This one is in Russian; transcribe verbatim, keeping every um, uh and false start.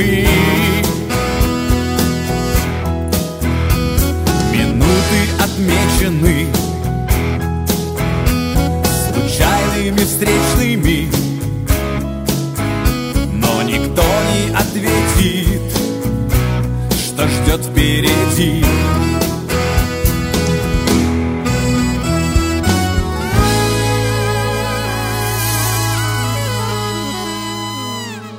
любви. Минуты отмечены случайными встречными, но никто не ответит, что ждет впереди.